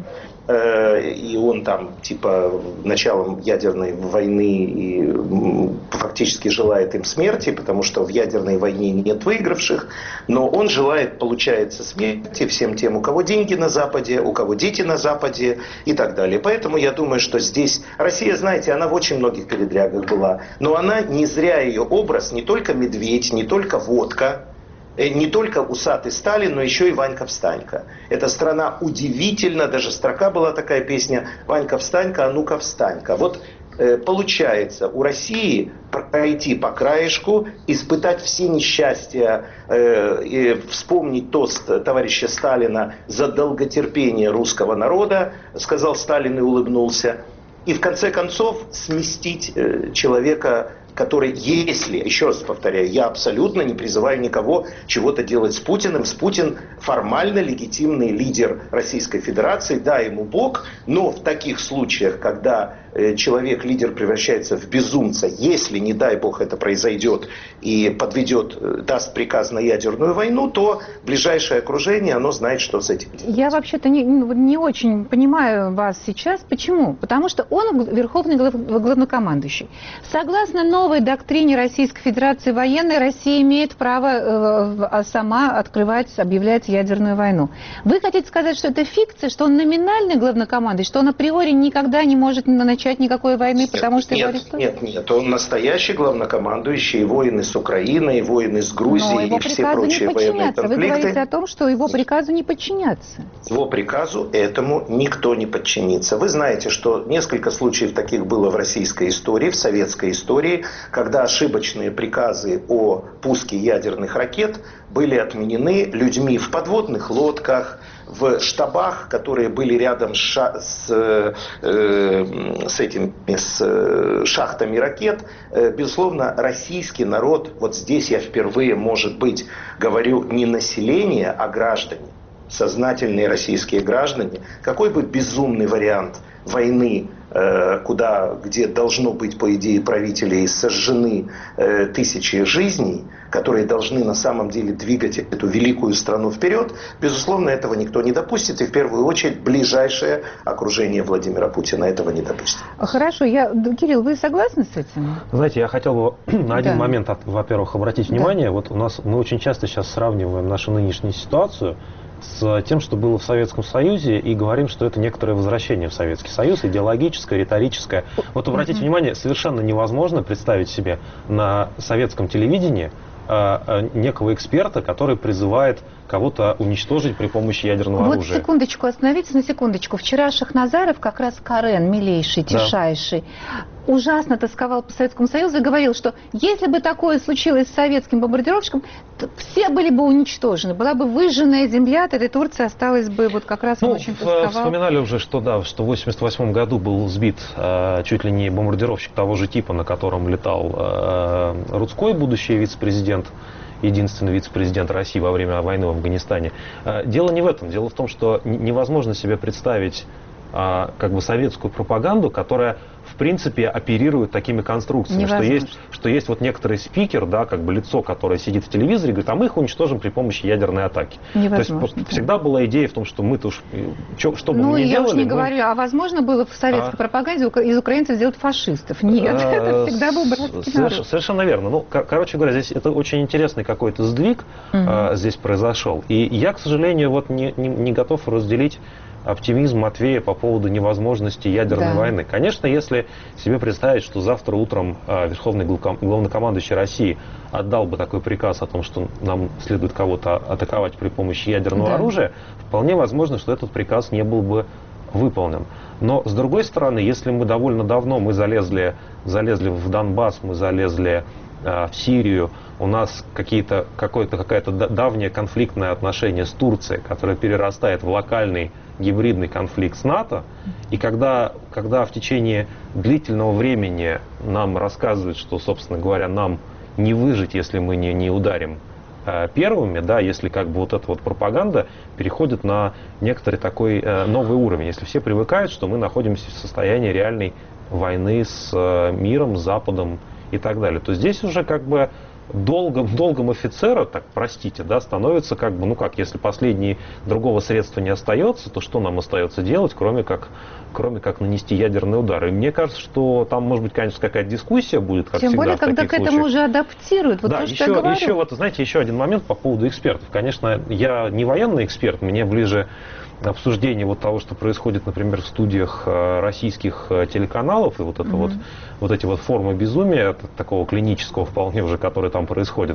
и он там типа началом ядерной войны и фактически желает им смерти, потому что в ядерной войне нет выигравших, но он желает, получается, смерти всем тем, у кого деньги на Западе, у кого дети на Западе и так далее. Поэтому я думаю, что здесь Россия, знаете, она в очень многих передрягах была, но она не зря, ее образ не только медведь, не только водка, не только усатый Сталин, но еще и Ванька-Встанька. Эта страна удивительно, даже строка была такая песня «Ванька-Встанька, а ну-ка встань-ка». Вот получается у России пройти по краешку, испытать все несчастья, вспомнить тост товарища Сталина за долготерпение русского народа, сказал Сталин и улыбнулся, и в конце концов сместить человека, который, если, еще раз повторяю, я абсолютно не призываю никого чего-то делать с Путиным. Путин формально легитимный лидер Российской Федерации, да, ему Бог, но в таких случаях, когда человек, лидер, превращается в безумца, если, не дай Бог, это произойдет и подведет, даст приказ на ядерную войну, то ближайшее окружение, оно знает, что с этим делать. Я вообще-то не очень понимаю вас сейчас. Почему? Потому что он верховный главнокомандующий. Согласно новой доктрине Российской Федерации военной, Россия имеет право сама открывать, объявлять ядерную войну. Вы хотите сказать, что это фикция, что он номинальный главнокомандующий, что он априори никогда не может начать никакой войны, потому что его арестуют? Нет, он настоящий главнокомандующий, и воины с Украины, и воины с Грузией, и все прочие военные конфликты. Вы говорите о том, что его приказу не подчиняться. Его приказу этому никто не подчинится. Вы знаете, что несколько случаев таких было в российской истории, в советской истории, когда ошибочные приказы о пуске ядерных ракет были отменены людьми в подводных лодках, в штабах, которые были рядом с шахтами ракет. Безусловно, российский народ, вот здесь я впервые, может быть, говорю не население, а граждане, сознательные российские граждане, какой бы безумный вариант войны, где должно быть, по идее, правителей сожжены тысячи жизней, которые должны на самом деле двигать эту великую страну вперед, безусловно, этого никто не допустит, и в первую очередь ближайшее окружение Владимира Путина этого не допустит. Хорошо, Кирилл, вы согласны с этим? Знаете, я хотел бы на один момент, во-первых, обратить внимание. Вот мы очень часто сейчас сравниваем нашу нынешнюю ситуацию с тем, что было в Советском Союзе, и говорим, что это некоторое возвращение в Советский Союз, идеологическое, риторическое. Вот обратите внимание, совершенно невозможно представить себе на советском телевидении некого эксперта, который призывает кого-то уничтожить при помощи ядерного оружия. Вот секундочку, остановитесь на секундочку. Вчера Шахназаров, как раз Карен, милейший, тишайший, ужасно тосковал по Советскому Союзу и говорил, что если бы такое случилось с советским бомбардировщиком, то все были бы уничтожены. Была бы выжженная земля, тогда Турция осталась бы, вот как раз он очень тосковал. Вспоминали уже, что в 1988 году был сбит чуть ли не бомбардировщик того же типа, на котором летал Рудской, будущий вице-президент, единственный вице-президент России во время войны в Афганистане. Дело не в этом. Дело в том, что невозможно себе представить советскую пропаганду, которая в принципе оперирует такими конструкциями, что есть вот некоторый спикер, лицо, которое сидит в телевизоре, и говорит, а мы их уничтожим при помощи ядерной атаки. Невозможно. То есть всегда была идея в том, что мы-то что бы мы ни делали... я уж не говорю, а возможно было в советской пропаганде из украинцев сделать фашистов? Нет, это всегда был братский народ. Совершенно верно. Короче говоря, здесь это очень интересный какой-то сдвиг здесь произошел. И я, к сожалению, не готов разделить оптимизм Матвея по поводу невозможности ядерной войны. Конечно, если себе представить, что завтра утром верховный главнокомандующий России отдал бы такой приказ о том, что нам следует кого-то атаковать при помощи ядерного оружия, вполне возможно, что этот приказ не был бы выполнен. Но, с другой стороны, если мы довольно давно залезли в Донбасс, мы залезли в Сирию, у нас какое-то давнее конфликтное отношение с Турцией, которое перерастает в локальный гибридный конфликт с НАТО, и когда в течение длительного времени нам рассказывают, что, собственно говоря, нам не выжить, если мы не ударим первыми, да, если как бы вот эта вот пропаганда переходит на некоторый такой новый уровень, если все привыкают, что мы находимся в состоянии реальной войны с миром, с Западом и так далее, то здесь уже как бы долгом офицера, так простите, да, становится как бы, ну как, если последней другого средства не остается, то что нам остается делать, кроме как нанести ядерный удар. И мне кажется, что там, может быть, конечно, какая-то дискуссия будет, как Тем всегда более, в таких когда к этому случаях. уже адаптируют. Вот Да, то, что я говорю. еще вот, знаете, еще один момент по поводу экспертов. Конечно, я не военный эксперт, мне ближе обсуждение вот того, что происходит, например, в студиях российских телеканалов, и вот это вот эти вот формы безумия, такого клинического вполне уже, которые там происходят.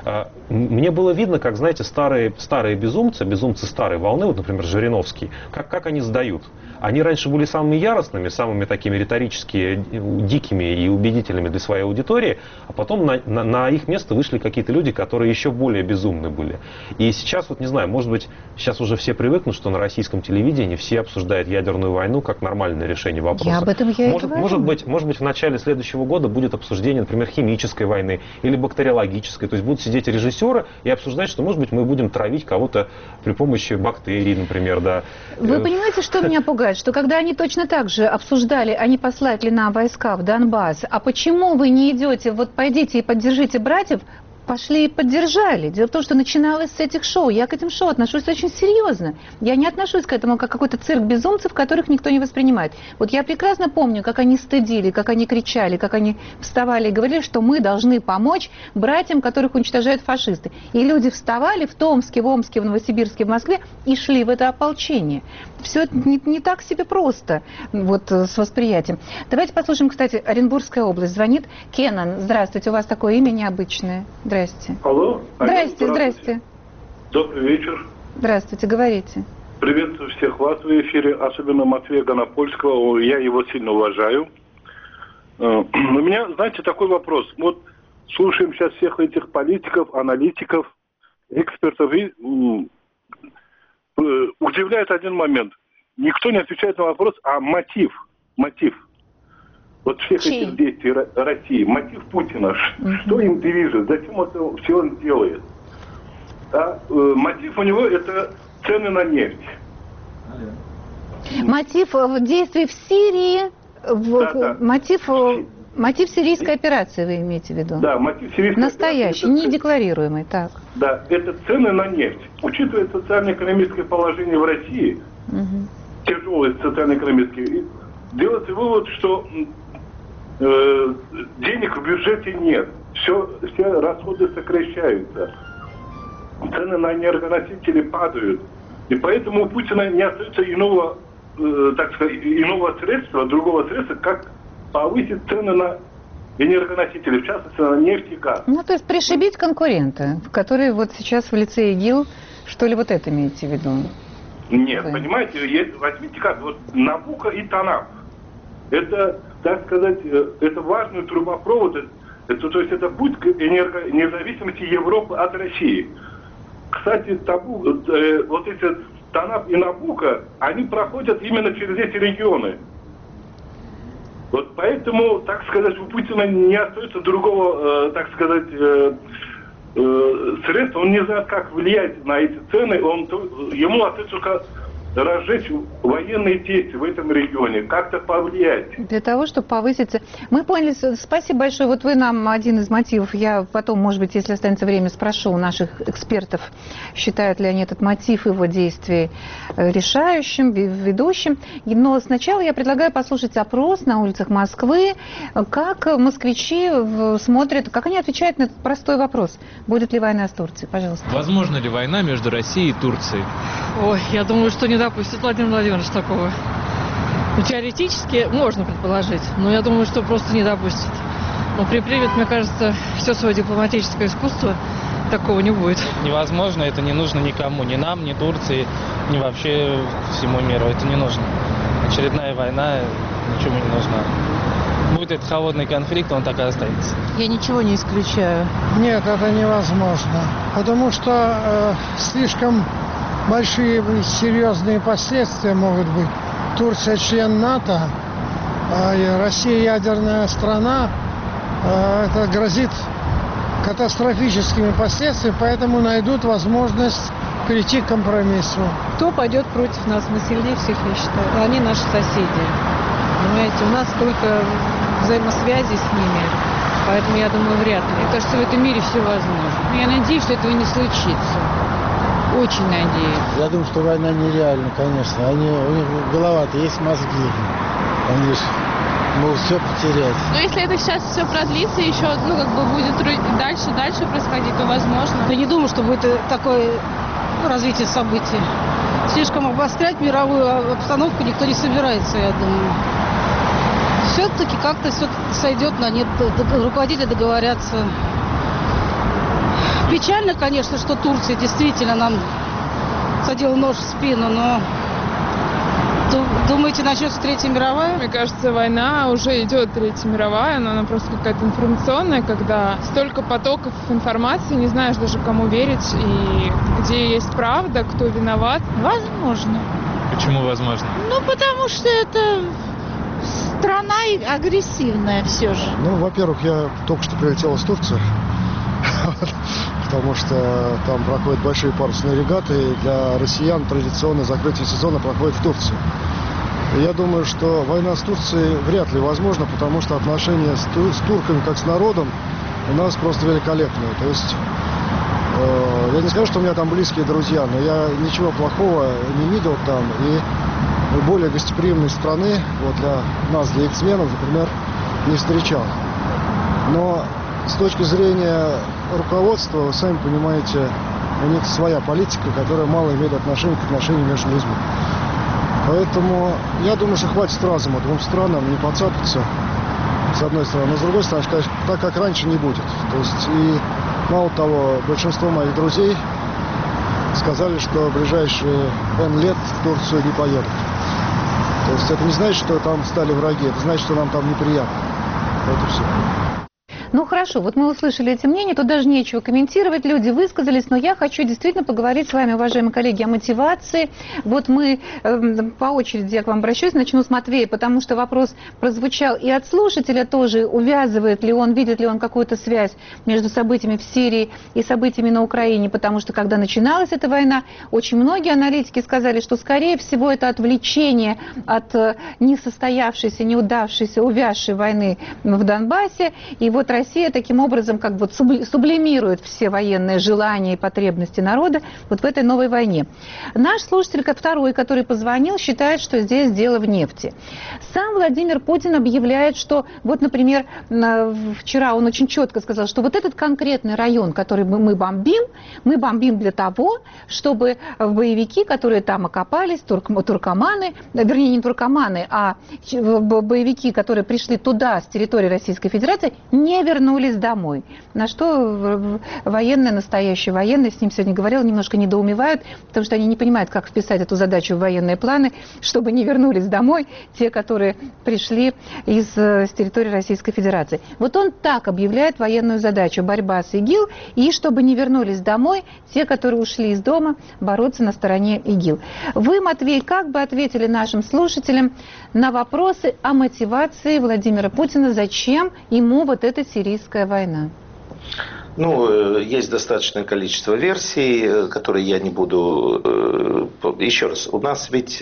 Мне было видно, как, знаете, старые безумцы старой волны, вот, например, Жириновский, как они сдают. Они раньше были самыми яростными, самыми такими риторически дикими и убедительными для своей аудитории, а потом на их место вышли какие-то люди, которые еще более безумны были. И сейчас, вот не знаю, может быть, сейчас уже все привыкнут, что на российском телевидении все обсуждают ядерную войну как нормальное решение вопроса. Я об этом и говорю. Может быть, в начале следующего года будет обсуждение, например, химической войны или бактериологической. То есть будут сидеть режиссеры и обсуждать, что, может быть, мы будем травить кого-то при помощи бактерий, например, да. Вы понимаете, что меня пугает? Что когда они точно так же обсуждали, а не послать ли нам войска в Донбасс, а почему вы не идете, вот пойдите и поддержите братьев, пошли и поддержали. Дело в том, что начиналось с этих шоу. Я к этим шоу отношусь очень серьезно. Я не отношусь к этому как какой-то цирк безумцев, которых никто не воспринимает. Вот я прекрасно помню, как они стыдили, как они кричали, как они вставали и говорили, что мы должны помочь братьям, которых уничтожают фашисты. И люди вставали в Томске, в Омске, в Новосибирске, в Москве и шли в это ополчение. Все это не так себе просто вот, с восприятием. Давайте послушаем, кстати, Оренбургская область. Звонит Кенан. Здравствуйте, у вас такое имя необычное. Здрасте. Алло. Здрасте. Добрый вечер. Здравствуйте, говорите. Приветствую всех вас в эфире, особенно Матвея Гонопольского. Я его сильно уважаю. У меня, знаете, такой вопрос. Вот слушаем сейчас всех этих политиков, аналитиков, экспертов, и удивляет один момент. Никто не отвечает на вопрос, а мотив. Вот всех этих действий России, мотив Путина, что им движет, зачем это все он делает. А мотив у него это цены на нефть. Мотив действий в Сирии, мотив сирийской операции вы имеете в виду? Да, мотив сирийской настоящий, операции. недекларируемый, так. Да, это цены на нефть. Учитывая социально-экономическое положение в России, тяжелое социально-экономическое, делается вывод, что денег в бюджете нет. Все расходы сокращаются. Цены на энергоносители падают. И поэтому у Путина не остается иного средства, другого средства, как повысить цены на энергоносители, в частности на нефть и газ. Ну, то есть пришибить конкурента, который вот сейчас в лице ИГИЛ, что ли, вот это имеете в виду? Нет, понимаете, возьмите как, вот Набуко и Танап. Это, так сказать, это важный трубопровод, то есть это путь к независимости Европы от России. Кстати, вот эти Танап и Набуко, они проходят именно через эти регионы. Вот поэтому, так сказать, у Путина не остается другого, так сказать, средства. Он не знает, как влиять на эти цены. Ему остается только разжечь военные действия в этом регионе, как-то повлиять. Для того, чтобы повысить... Мы поняли, спасибо большое. Вот вы нам один из мотивов, я потом, может быть, если останется время, спрошу у наших экспертов, считают ли они этот мотив его действий решающим, ведущим. Но сначала я предлагаю послушать опрос на улицах Москвы, как москвичи смотрят, как они отвечают на этот простой вопрос. Будет ли война с Турцией? Пожалуйста. Возможно ли война между Россией и Турцией? Ой, я думаю, что не допустит Владимир Владимирович такого. Ну, теоретически можно предположить, но я думаю, что просто не допустит. Но примет, мне кажется, все свое дипломатическое искусство, такого не будет. Невозможно, это не нужно никому, ни нам, ни Турции, ни вообще всему миру. Это не нужно. Очередная война ничего не нужна. Будет этот холодный конфликт, он так и останется. Я ничего не исключаю. Нет, это невозможно, потому что слишком большие и серьезные последствия могут быть. Турция член НАТО, Россия ядерная страна, это грозит катастрофическими последствиями, поэтому найдут возможность прийти к компромиссу. Кто пойдет против нас? Мы сильнее всех, я считаю. Они наши соседи. Понимаете, у нас столько взаимосвязи с ними. Поэтому, я думаю, вряд ли. Мне кажется, в этом мире все возможно. Я надеюсь, что этого не случится. Очень надеюсь. Я думаю, что война нереальна, конечно. У них голова-то есть мозги. Они же могут все потерять. Но если это сейчас все продлится, еще, будет дальше происходить, то возможно. Я не думаю, что будет такое развитие событий. Слишком обострять мировую обстановку никто не собирается, я думаю. Все-таки как-то все сойдет на нет, руководители договорятся. Печально, конечно, что Турция действительно нам садила нож в спину, но думаете, начнется Третья мировая? Мне кажется, война уже идет Третья мировая, но она просто какая-то информационная, когда столько потоков информации, не знаешь даже кому верить и где есть правда, кто виноват. Возможно. Почему возможно? Ну, потому что это страна агрессивная все же. Ну, во-первых, я только что прилетел из Турции, потому что там проходят большие парусные регаты, и для россиян традиционное закрытие сезона проходит в Турции. И я думаю, что война с Турцией вряд ли возможна, потому что отношения с турками, как с народом, у нас просто великолепные. То есть, я не скажу, что у меня там близкие друзья, но я ничего плохого не видел там. И более гостеприимной страны, вот для нас, для эксменов, например, не встречал. Но с точки зрения руководства, вы сами понимаете, у них своя политика, которая мало имеет отношения к отношениям между людьми. Поэтому я думаю, что хватит разума двум странам не подцапаться, с одной стороны. Но с другой стороны, так как раньше не будет. То есть, и мало того, большинство моих друзей сказали, что в ближайшие N лет в Турцию не поедут. То есть это не значит, что там стали враги, это значит, что нам там неприятно. Вот и все. Ну хорошо, вот мы услышали эти мнения, тут даже нечего комментировать, люди высказались, но я хочу действительно поговорить с вами, уважаемые коллеги, о мотивации. Вот мы по очереди, я к вам обращаюсь, начну с Матвея, потому что вопрос прозвучал и от слушателя тоже, увязывает ли он, видит ли он какую-то связь между событиями в Сирии и событиями на Украине, потому что когда начиналась эта война, очень многие аналитики сказали, что скорее всего это отвлечение от несостоявшейся, неудавшейся, увязшей войны в Донбассе, и вот Россия таким образом как бы сублимирует все военные желания и потребности народа вот в этой новой войне. Наш слушатель, второй, который позвонил, считает, что здесь дело в нефти. Сам Владимир Путин объявляет, что вот, например, вчера он очень четко сказал, что вот этот конкретный район, который мы бомбим для того, чтобы боевики, которые там окопались, туркоманы, вернее не туркоманы, а боевики, которые пришли туда с территории Российской Федерации, не вернулись домой. На что военные, настоящие военные, с ним сегодня говорила, немножко недоумевают, потому что они не понимают, как вписать эту задачу в военные планы, чтобы не вернулись домой те, которые пришли с территории Российской Федерации. Вот он так объявляет военную задачу: борьба с ИГИЛ, и чтобы не вернулись домой те, которые ушли из дома, бороться на стороне ИГИЛ. Вы, Матвей, как бы ответили нашим слушателям на вопросы о мотивации Владимира Путина, зачем ему вот эта сирийская война? Ну, есть достаточное количество версий, которые я не буду... Еще раз, у нас ведь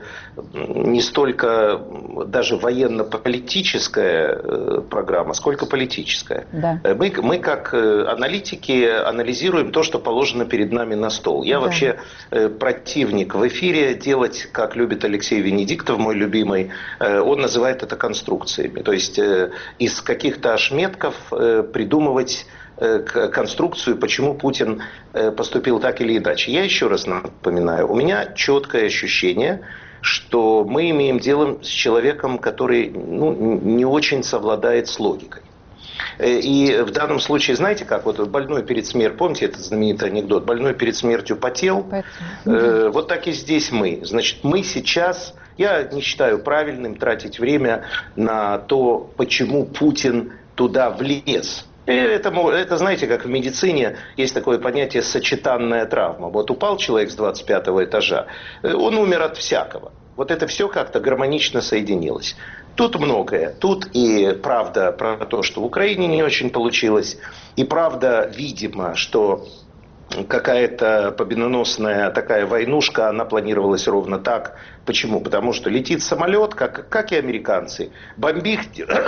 не столько даже военно-политическая программа, сколько политическая. Да. Мы как аналитики анализируем то, что положено перед нами на стол. Я вообще противник в эфире делать, как любит Алексей Венедиктов, мой любимый, он называет это конструкциями. То есть из каких-то ошметков придумывать конструкцию, почему Путин поступил так или иначе. Я еще раз напоминаю, у меня четкое ощущение, что мы имеем дело с человеком, который не очень совладает с логикой. И в данном случае, знаете, как вот больной перед смертью, помните этот знаменитый анекдот, больной перед смертью потел, вот так и здесь мы. Значит, мы сейчас, я не считаю правильным тратить время на то, почему Путин туда влез. Это, знаете, как в медицине есть такое понятие сочетанная травма. Вот упал человек с 25-го этажа, он умер от всякого. Вот это все как-то гармонично соединилось. Тут многое. Тут и правда про то, что в Украине не очень получилось, и правда, видимо, что какая-то победоносная такая войнушка, она планировалась ровно так. Почему? Потому что летит самолет, как и американцы. Бомбим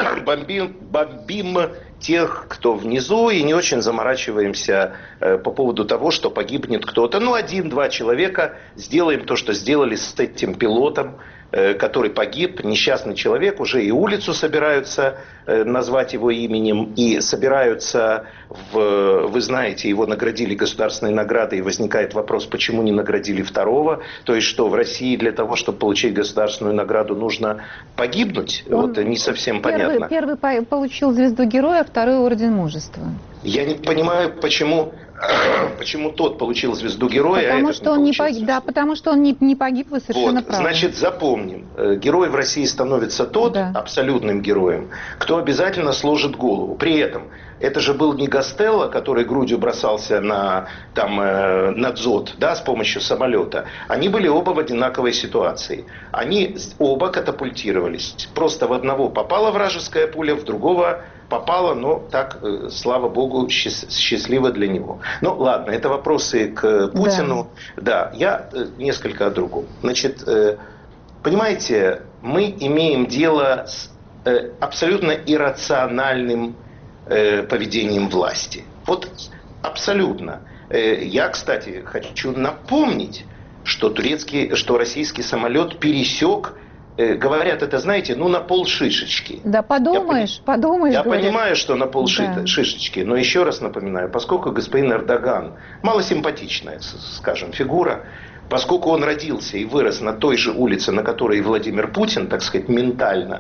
тех, кто внизу, и не очень заморачиваемся по поводу того, что погибнет кто-то. 1-2 человека, сделаем то, что сделали с этим пилотом, который погиб, несчастный человек, уже и улицу собираются назвать его именем, и собираются, вы знаете, его наградили государственной наградой, и возникает вопрос, почему не наградили второго, то есть что в России для того, чтобы получить государственную награду, нужно погибнуть? Вот не совсем понятно. Первый получил звезду героя, второй орден мужества. Я не понимаю, почему тот получил звезду героя, потому а этот что он не погиб. Да, потому что он не погиб, вы совершенно правы. Значит, запомним, герой в России становится тот, абсолютным героем, кто обязательно сложит голову. При этом, это же был не Гастелло, который грудью бросался на дзот, да, с помощью самолета. Они были оба в одинаковой ситуации. Они оба катапультировались. Просто в одного попала вражеская пуля, в другого попало, но так, слава богу, счастливо для него. Ну, ладно, это вопросы к Путину. Да, я несколько о другом. Значит, понимаете, мы имеем дело с абсолютно иррациональным поведением власти. Вот абсолютно. Я, кстати, хочу напомнить, что российский самолет пересек, говорят, это, знаете, на полшишечки. Да, подумаешь. Я понимаю, что на полшишечки, но еще раз напоминаю, поскольку господин Эрдоган малосимпатичная, скажем, фигура, поскольку он родился и вырос на той же улице, на которой и Владимир Путин, так сказать, ментально,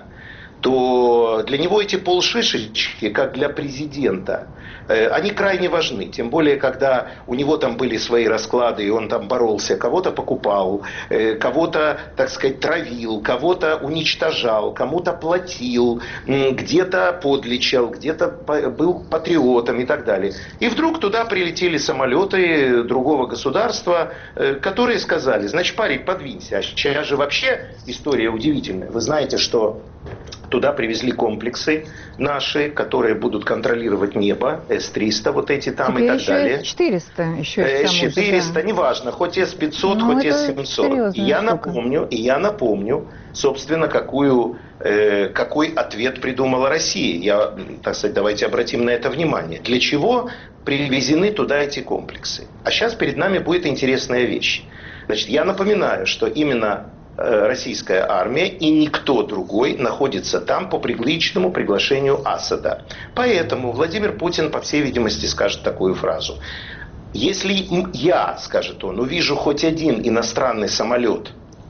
то для него эти полшишечки, как для президента, они крайне важны. Тем более, когда у него там были свои расклады, и он там боролся, кого-то покупал, кого-то, так сказать, травил, кого-то уничтожал, кому-то платил, где-то подлечил, где-то был патриотом и так далее. И вдруг туда прилетели самолеты другого государства, которые сказали, значит, парень, подвинься. А сейчас же вообще история удивительная. Вы знаете, что туда привезли комплексы наши, которые будут контролировать небо, С-300, вот эти там. Теперь и так далее. С-400 еще. С-400, неважно, хоть С-500, хоть С-700. И я напомню, собственно, какой ответ придумала Россия. Так сказать, давайте обратим на это внимание. Для чего привезены туда эти комплексы? А сейчас перед нами будет интересная вещь. Значит, я напоминаю, что именно российская армия и никто другой находится там по личному приглашению Асада. Поэтому Владимир Путин, по всей видимости, скажет такую фразу. Если я, скажет он, увижу хоть один иностранный самолет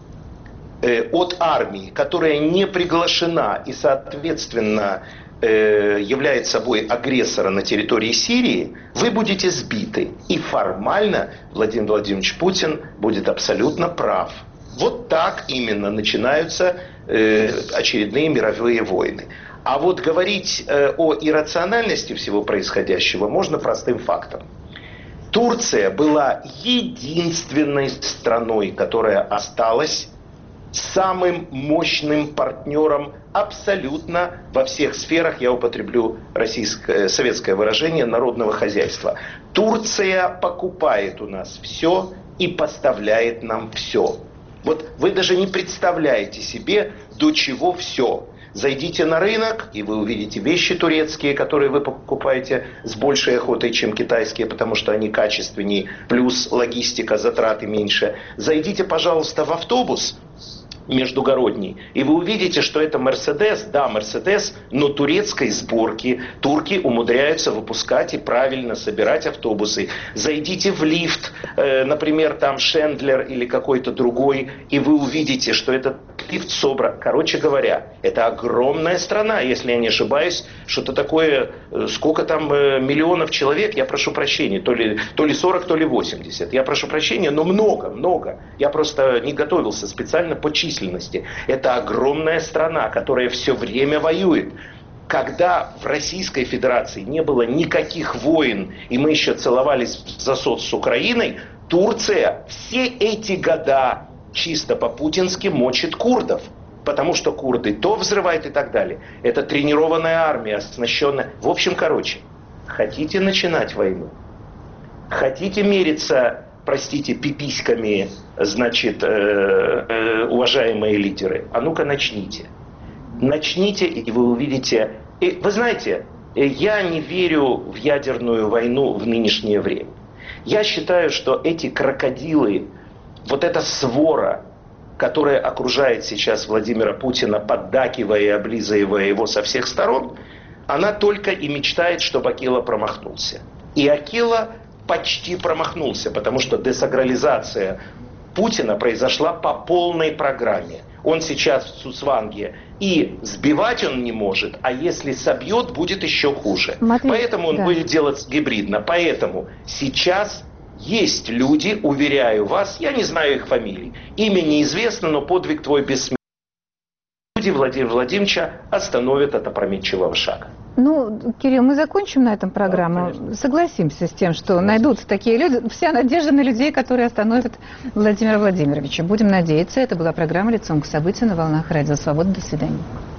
от армии, которая не приглашена и, соответственно, является собой агрессора на территории Сирии, вы будете сбиты. И формально Владимир Владимирович Путин будет абсолютно прав. Вот так именно начинаются очередные мировые войны. А вот говорить о иррациональности всего происходящего можно простым фактом. Турция была единственной страной, которая осталась самым мощным партнером абсолютно во всех сферах, я употреблю советское выражение, народного хозяйства. Турция покупает у нас все и поставляет нам все. Вот вы даже не представляете себе, до чего все. Зайдите на рынок, и вы увидите вещи турецкие, которые вы покупаете с большей охотой, чем китайские, потому что они качественнее, плюс логистика, затраты меньше. Зайдите, пожалуйста, в автобус междугородний, и вы увидите, что это Мерседес, да, Мерседес, но турецкой сборки. Турки умудряются выпускать и правильно собирать автобусы. Зайдите в лифт, например, там Шендлер или какой-то другой, и вы увидите, что этот лифт собран. Короче говоря, это огромная страна, если я не ошибаюсь, что-то такое, сколько там миллионов человек, я прошу прощения, то ли 40, то ли 80. Я прошу прощения, но много. Я просто не готовился специально по численности. Это огромная страна, которая все время воюет. Когда в Российской Федерации не было никаких войн, и мы еще целовались в засос с Украиной, Турция все эти года чисто по-путински мочит курдов. потому что курды то взрывают и так далее. Это тренированная армия, оснащенная. В общем, короче, хотите начинать войну, хотите мериться, простите, пиписьками, значит, уважаемые лидеры, а ну-ка начните. Начните, и вы увидите... И, вы знаете, я не верю в ядерную войну в нынешнее время. Я считаю, что эти крокодилы, вот эта свора, которая окружает сейчас Владимира Путина, поддакивая и облизывая его со всех сторон, она только и мечтает, чтобы Акила промахнулся. И Акила почти промахнулся, потому что десакрализация Путина произошла по полной программе. Он сейчас в Цуцванге, и сбивать он не может, а если собьет, будет еще хуже. Матвей, поэтому он будет делать гибридно. Поэтому сейчас есть люди, уверяю вас, я не знаю их фамилий, имя неизвестно, но подвиг твой бессмертный. Люди Владимира Владимировича остановят от опрометчивого шага. Ну, Кирилл, мы закончим на этом программу. Да, согласимся с тем, что найдутся такие люди. Вся надежда на людей, которые остановят Владимира Владимировича. Будем надеяться. Это была программа «Лицом к событию» на волнах Радио Свобода. До свидания.